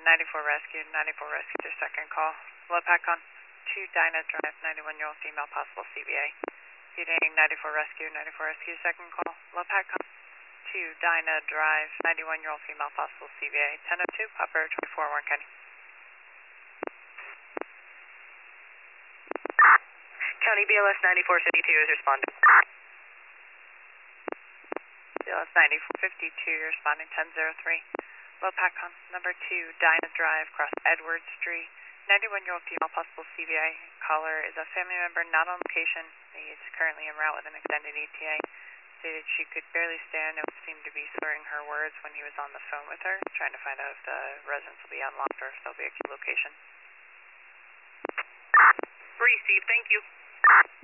94 Rescue, 94 Rescue, their second call. Lopac on 2 Dinah Drive, 91-year-old female, possible CBA. Feeding 94 Rescue, 94 Rescue, second call. Lopac on 2 Dinah Drive, 91-year-old female, possible CBA. 1002, Popper 24, Warren County. County BLS 9452 is responding. BLS 9452, you're responding 1003. Lopac on number 2 Dinah Drive, cross Edward Street. 91-year-old female, possible CBI. Caller is a family member not on location. He is currently en route with an extended ETA. Stated she could barely stand and seemed to be slurring her words when he was on the phone with her, trying to find out if the residence will be unlocked or if there'll be a key location. Received, thank you.